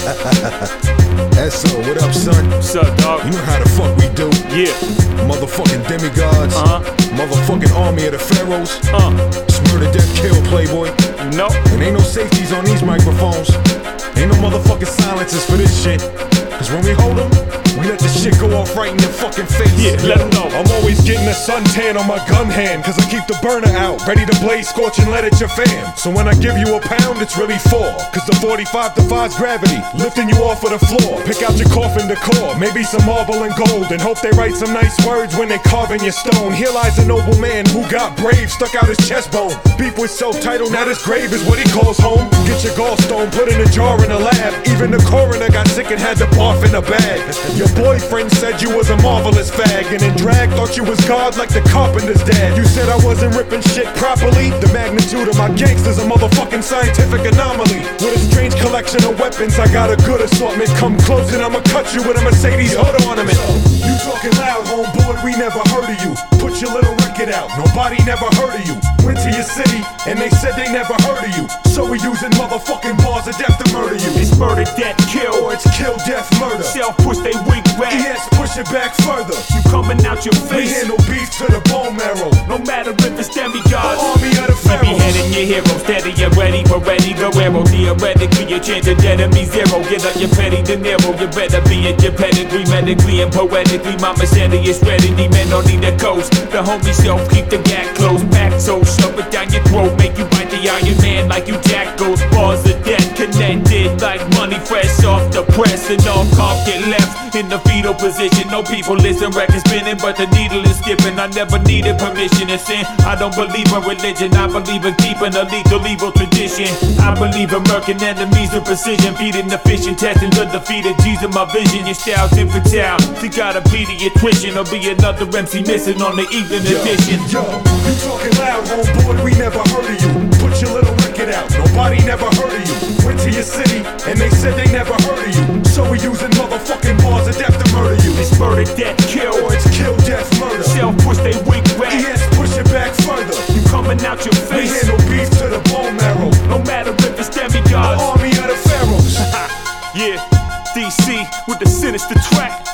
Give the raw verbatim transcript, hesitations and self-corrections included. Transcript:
That's so, what up, son? What's up, dog? You know how the fuck we do. Yeah. Motherfucking demigods. Uh-huh. Motherfucking army of the pharaohs. Uh. It's murder, death, kill, playboy. You know? And ain't no safeties on these microphones. Ain't no motherfucking silences for this shit. Cause when we hold them, we let the shit go off right in your fucking face. Yeah, let them know. I'm always getting a suntan on my gun hand, cause I keep the burner out, ready to blaze, scorch and let it your fam. So when I give you a pound, it's really four, cause the forty-five defies gravity, lifting you off of the floor. Pick out your coffin decor, maybe some marble and gold, and hope they write some nice words when they carve in your stone. Here lies a noble man who got brave, stuck out his chest bone. Beef with self-titled, now his grave is what he calls home. Get your gallstone, put in a jar in a lab. Even the coroner got sick and had to barf in a bag. Your boyfriend said you was a marvelous fag, and in drag thought you was God like the carpenter's dad. You said I wasn't ripping shit properly. The magnitude of my gangster's a motherfucking scientific anomaly. With a strange collection of weapons, I got a good assortment. Come close and I'ma cut you with a Mercedes hood ornament. You talking loud, homeboy, we never heard of you. Put your little record out, nobody never heard of you. Went to your city, and they said they never heard of you. So we using motherfucking bars of death to murder you. It's murder, death, kill. Or it's kill, death, murder. Self-push, they weak back. Yes, push it back further. You coming out your We face. handle beef to the bone marrow. No matter if it's demigods. Army of the We be pharaohs. heading your hero, steady and ready for ready go arrow. Theoretically, your chance of enemy zero. Get up your petty De Niro. You better be at your pedigree, medically and poetically. My machete is ready, the men don't need the coast. The homie self keep the gap close, packed so shove it down your throat, make you bite the Iron Man like you jackals. Bars of death connected like money fresh off the press, and all cough get left in the fetal position. No people listen, record spinning, but the needle is skipping. I never needed permission to sin. I don't believe in religion, I believe in keeping a legal evil tradition. I believe in murking enemies with precision, feeding the fish and testing the defeated G's in my vision. Your style's infantile, you gotta be the attrition, or be another M C missing on the evening Yo, edition. Yo, you talking loud, homeboy, we never heard of you. Put your little record out, nobody never heard of you. Went to your city, and they said they never heard of you. So we using motherfucking bars of death to murder you. It's murder, death, kill. Or it's kill, death, murder. Self-push, they weak back. Yes, push it back further. You coming out your We face. handle beef to the bone marrow. No matter if it's demigods. Army of the pharaohs. Yeah, D C with the sinister track.